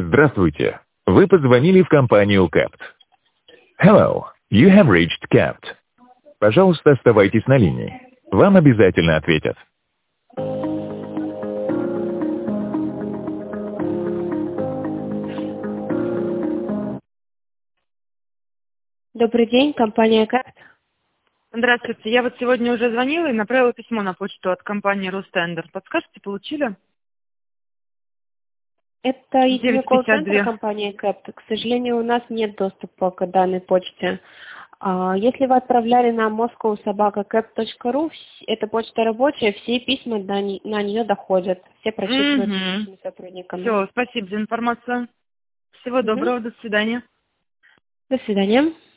Здравствуйте. Вы позвонили в компанию CAPT. Hello. You have reached CAPT. Пожалуйста, оставайтесь на линии. Вам обязательно ответят. Добрый день, компания CAPT. Здравствуйте. Я вот сегодня уже звонила и направила письмо на почту от компании Ростендер. Подскажите, получили? Это единый 952. колл-центр компании CAPT. К сожалению, у нас нет доступа к данной почте. Если вы отправляли на moscowsobaka.cap.ru, эта почта рабочая, все письма на нее доходят. Все прочитываются нашими сотрудниками. Все, спасибо за информацию. Всего доброго, до свидания. До свидания.